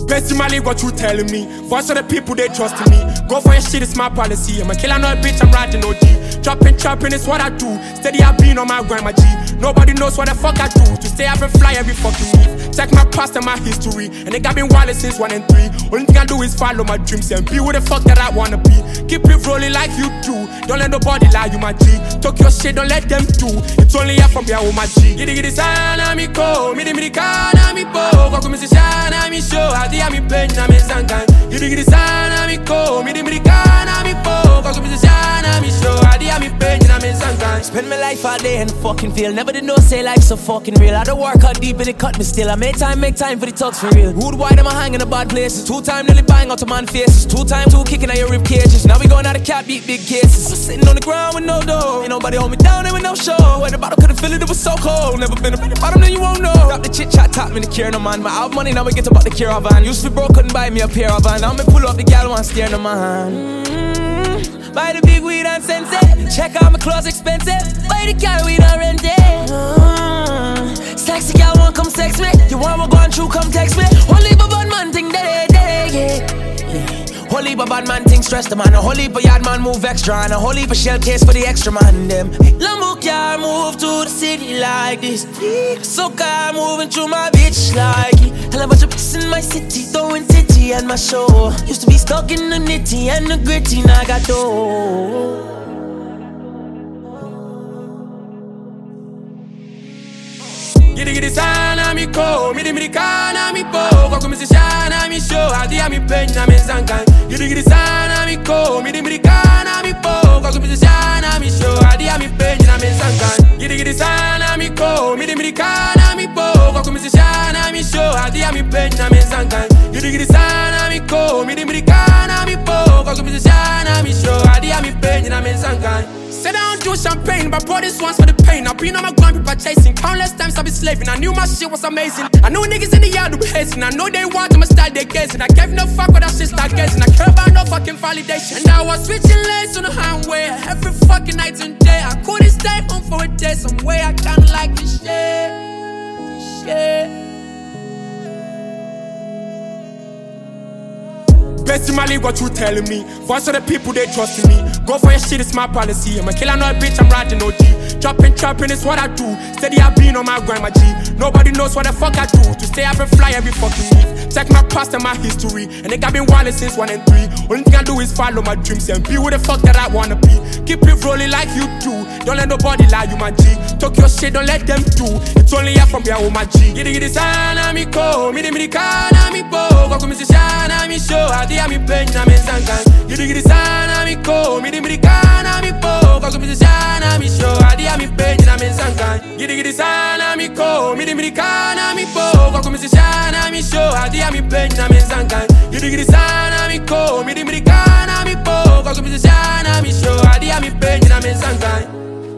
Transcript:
Best in my league, what you telling me? Voice of the people, they trusting me. Go for your shit, it's my policy. I'm a killer, not a bitch, I'm riding OG. Chopping, it's what I do. Steady, I been on my grind, my G. Nobody knows what the fuck I do. To stay up and fly every fucking week. Check my past and my history. And they got been wild since 1 and 3. Only thing I do is follow my dreams and be who the fuck that I wanna be. Keep it rolling like you do. Don't let nobody lie, you my G. Talk your shit, don't let them do. It's only up from here, oh my G. Giddy sana mi ko, midi kana mi po. Kwa kumisi shana mi show. Mi pena mi zangan, giddy sana mi ko, midi kana mi po, kwa kumisi shana mi show. Mi pena mi zangan. Spend my life all day in the fucking field. Never did know say life so fucking real. I don't work out deep and it cut me still. I make time for the talks for real. Rude wide am I hanging in bad places. 2 times nearly buying out to man faces. 2 times 2 kicking at your rib cages. Now we going out of cat beat big cases. I'm sitting on the ground with no dough. Ain't nobody hold me down there with no show. When the bottle couldn't feel it, it was so cold. Never been up at the bottom, then you won't know. Drop the chit chat, top me the care no man. My out money, now we get about the caravan. Used to be broke, couldn't buy me a pair of van. Now me pull up the gal one stare no man. Buy the big weed and sense it. Check out my clothes expensive. Buy the car weed and rent it. Sexy gal want come sex me. You want me going through, come text me. Only a bad man thing yeah. Whole heap of bad man thing stress the man. A whole heap of yard man move extra. And a whole heap of shell case for the extra man them. Lambo car move to the city like this. So car moving through my bitch like it. I love a bitches in my city, throwing titty and my show. Used to be stuck in the nitty and the gritty, now I got dough. Giddy sana mi ko, midi kana mi po. Kwa kumisi shana mi show. Mi pena mi zangan. Giddy sana mi ko, midi kana mi po. Kwa kumisi shana mi show. Mi pena mi zangan. Giddy sana mi ko, midi kana mi po. Kwa kumisi shana mi show. Mi pena mi zangan. Giddy sana mi ko, midi kana mi po. Kwa kumisi shana mi show. Mi pena mi zangan. Said I don't do champagne, but brought this once for the pain. I've been on my grind, people chasing. Countless times I've been slaving. I knew my shit was amazing. I know niggas in the yard who be hazing. I know they want my style, they gazing. I gave no fuck what that shit start gazing. I care about no fucking validation. And I was switching lanes on the highway every fucking night and day. I couldn't stay home for a day. Some way I kinda like this shit. Best in my league, what you telling me? Voice of the people, they trusting me. Go for your shit, it's my policy. I'm a killer, not a bitch, I'm riding OG. Chopping, it's what I do. Steady, I been on my grind, my G. Nobody knows what the fuck I do. To stay up and fly every fucking week. Check my past and my history. And they got been wild since 1 and 3. Only thing I do is follow my dreams and be who the fuck that I wanna be. Keep it rolling like you do. Don't let nobody lie, you my G. Talk your shit, don't let them do. It's only up from here, oh my G. Giddy sana mi ko, midi kana mi po. Kwa kumisi shana mi show. Mi pena mi zangan. Giddy sana mi ko, midi kana mi po. Kwa kumisi shana mi show. Mi pena mi zangan. Giddy sana mi ko, midi kana mi po. Kwa kumisi shana mi show. Mi pena mi zangan. Giddy sana mi ko, midi kana mi po. Kwa kumisi shana mi show. Mi pena mi zangan.